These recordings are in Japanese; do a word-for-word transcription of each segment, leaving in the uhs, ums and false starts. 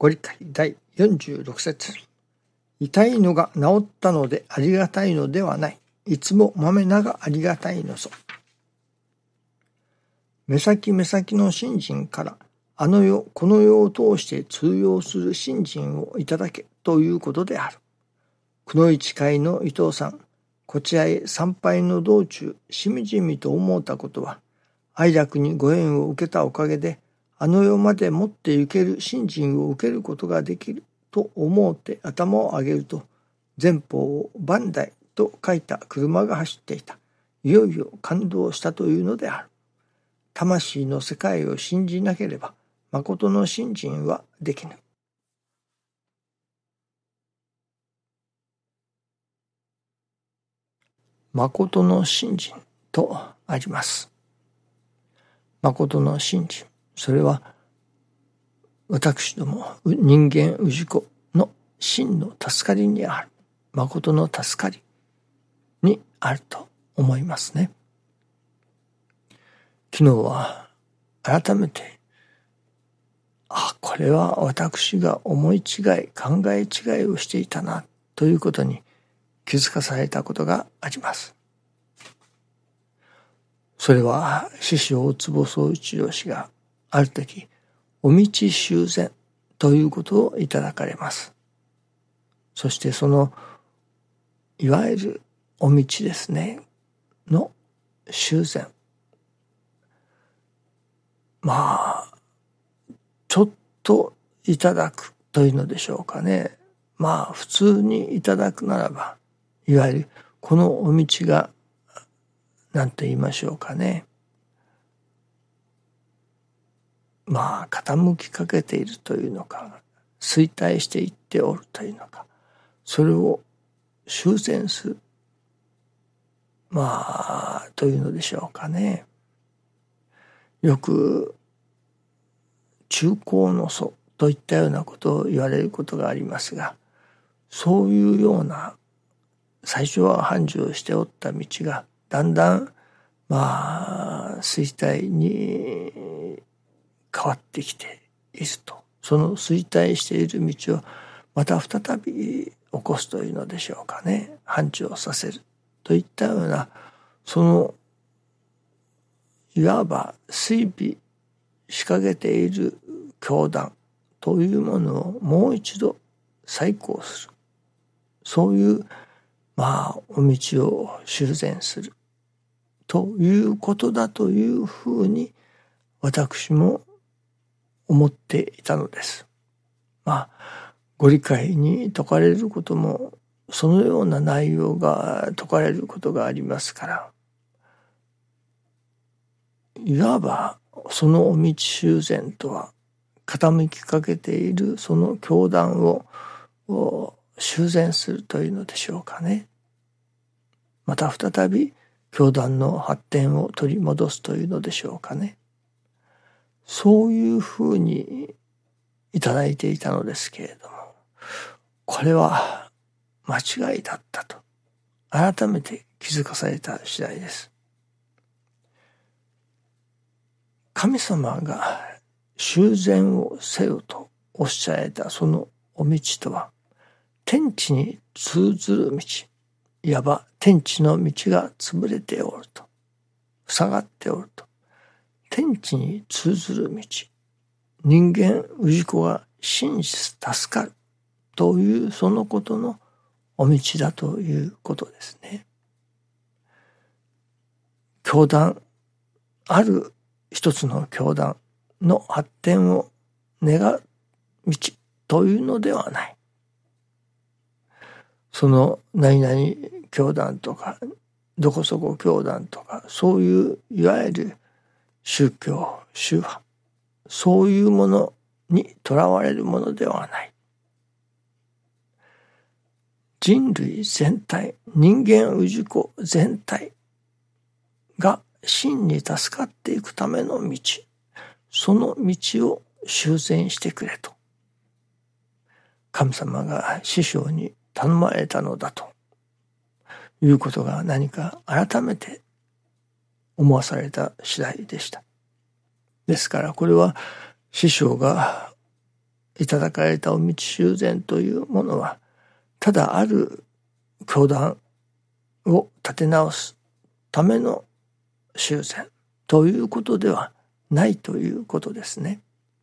ご理解だいよんじゅうろく節。痛いのが治ったのでありがたいのではない。いつもまめながありがたいのぞ。目先目先の信心からあの世この世を通して通用する信心をいただけということである。くのいち会の伊藤さん、こちらへ参拝の道中しみじみと思ったことは、愛楽にご縁を受けたおかげであの世まで持って行ける信心を受けることができると思って頭を上げると、前方を万代と書いた車が走っていた。いよいよ感動したというのである。魂の世界を信じなければ誠の信心はできぬ。誠の信心とあります。誠の信心、それは私ども人間氏子の真の助かりにある。誠の助かりにあると思いますね。昨日は改めて、あ、これは私が思い違い、考え違いをしていたなということに気づかされたことがあります。それは師匠大坪宗一郎氏がある時、お道修繕ということをいただかれます。そしてそのいわゆるお道ですねの修繕、まあちょっといただくというのでしょうかね。まあ普通にいただくならば、いわゆるこのお道が何と言いましょうかね、まあ傾きかけているというのか、衰退していっておるというのか、それを修繕する、まあというのでしょうかね。よく中興の祖といったようなことを言われることがありますが、そういうような最初は繁盛しておった道がだんだんまあ衰退に変わってきていると、その衰退している道をまた再び起こすというのでしょうかね、繁盛させるといったような、そのいわば追尾仕掛けている教団というものをもう一度再興する、そういうまあお道を修繕するということだというふうに私も思っていたのです。まあご理解に説かれることもそのような内容が説かれることがありますから、いわばそのお道修繕とは傾きかけているその教団を修繕するというのでしょうかね。また再び教団の発展を取り戻すというのでしょうかね。そういうふうにいただいていたのですけれども、これは間違いだったと改めて気づかされた次第です。神様が修繕をせよとおっしゃられたそのお道とは、天地に通ずる道、いわば天地の道が潰れておると、塞がっておると、天地に通ずる道、人間氏子が真実助かるというそのことのお道だということですね。教団、ある一つの教団の発展を願う道というのではない。その何々教団とかどこそこ教団とか、そういういわゆる宗教宗派、そういうものにとらわれるものではない。人類全体、人間氏子全体が真に助かっていくための道、その道を修繕してくれと神様が師匠に頼まれたのだということが、何か改めて思わされた次第でした。ですからこれは師匠がいただかれたお道修繕というものは、ただある教団を立て直すための修繕ということではないということですね。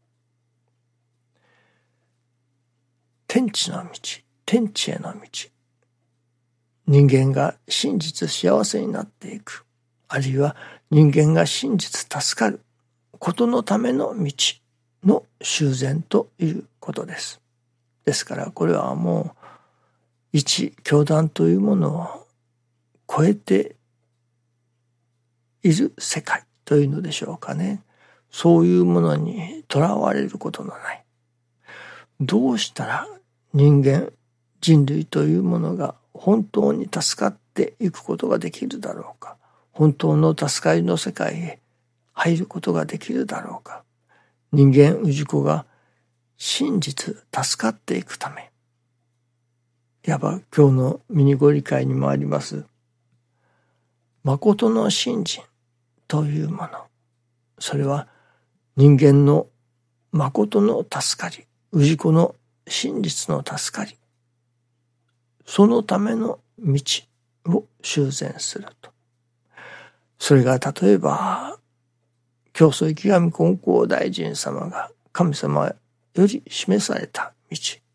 天地の道、天地への道、人間が真実幸せになっていく、あるいは人間が真実助かることのための道の修繕ということです。ですからこれはもう一教団というものを超えている世界というのでしょうかね。そういうものにとらわれることのない、どうしたら人間人類というものが本当に助かっていくことができるだろうか、本当の助かりの世界へ入ることができるだろうか、人間氏子が真実助かっていくため、いわば今日のミニご理解にもあります誠の信心というもの、それは人間の誠の助かり、氏子の真実の助かり、そのための道を修繕すると。それが例えば教祖池上金光大臣様が神様より示された道、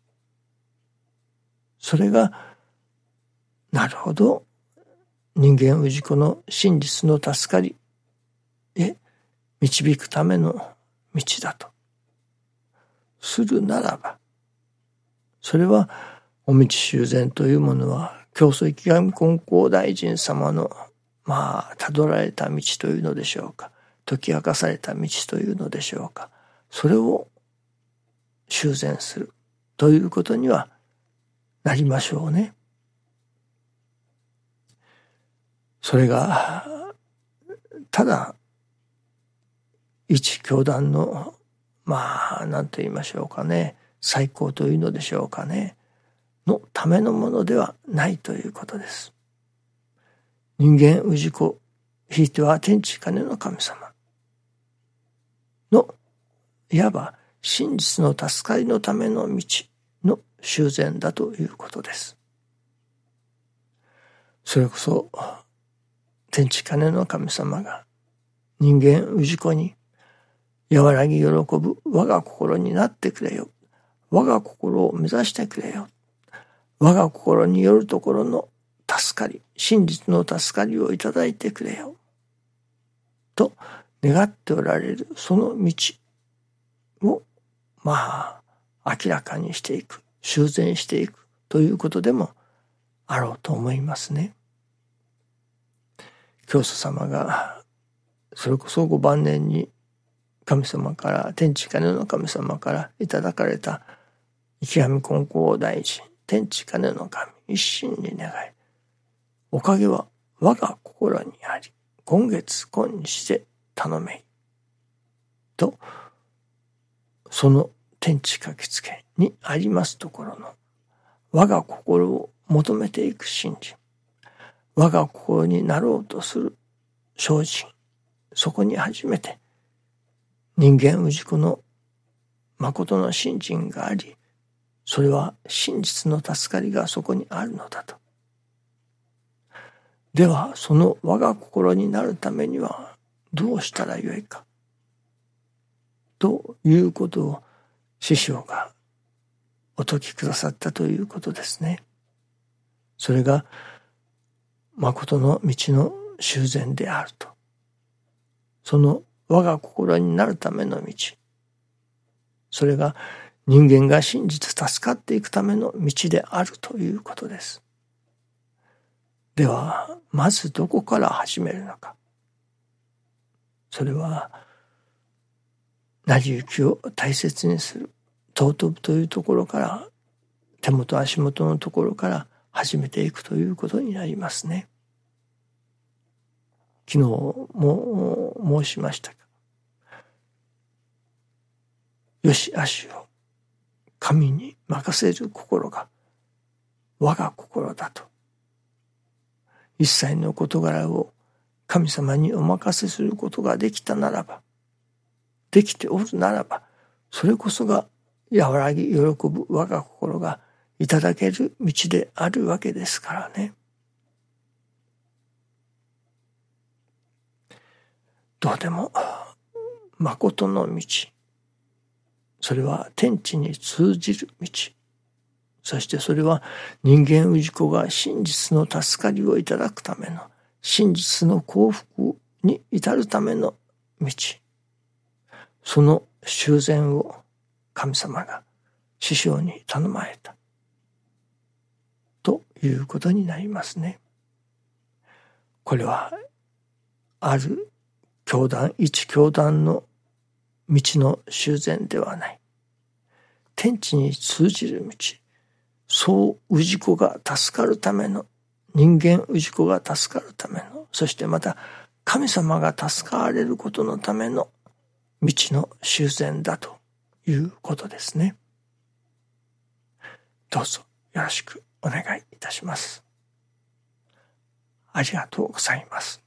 それがなるほど人間氏子の真実の助かりへ導くための道だとするならば、それはお道修繕というものは教祖池上金光大臣様のまあたどられた道というのでしょうか、解き明かされた道というのでしょうか、それを修繕するということにはなりましょうね。それがただ一教団のまあ何と言いましょうかね、最高というのでしょうかねのためのものではないということです。人間氏子、ひいては天地金の神様のいわば真実の助かりのための道の修繕だということです。それこそ天地金の神様が人間氏子に和らぎ喜ぶ我が心になってくれよ、我が心を目指してくれよ、我が心によるところの助かり、真実の助かりをいただいてくれよと願っておられるその道をまあ明らかにしていく、修繕していくということでもあろうと思いますね。教祖様がそれこそご晩年に神様から、天地金の神様からいただかれた池上金光大臣、天地金の神一心に願い、おかげは我が心にあり、今月今日で頼めいと、その天地書きつけにありますところの我が心を求めていく信心、我が心になろうとする精進、そこに初めて人間氏子の誠の信心があり、それは真実の助かりがそこにあるのだと。ではその我が心になるためにはどうしたらよいかということを師匠がお説きくださったということですね。それが誠の道の修繕であると。その我が心になるための道、それが人間が真実助かっていくための道であるということです。ではまずどこから始めるのか。それは成り行きを大切にする、尊ぶというところから、手元足元のところから始めていくということになりますね。昨日も申しましたが、よしあしを神に任せる心が我が心だと。一切の事柄を神様にお任せすることができたならば、できておるならば、それこそが和らぎ喜ぶ我が心がいただける道であるわけですからね。どうでも誠の道、それは天地に通じる道、そしてそれは人間氏子が真実の助かりをいただくための、真実の幸福に至るための道、その修繕を神様が師匠に頼まれたということになりますね。これはある教団、一教団の道の修繕ではない。天地に通じる道、そう氏子が助かるための、人間氏子が助かるための、そしてまた神様が助かれることのための道の修繕だということですね。どうぞよろしくお願いいたします。ありがとうございます。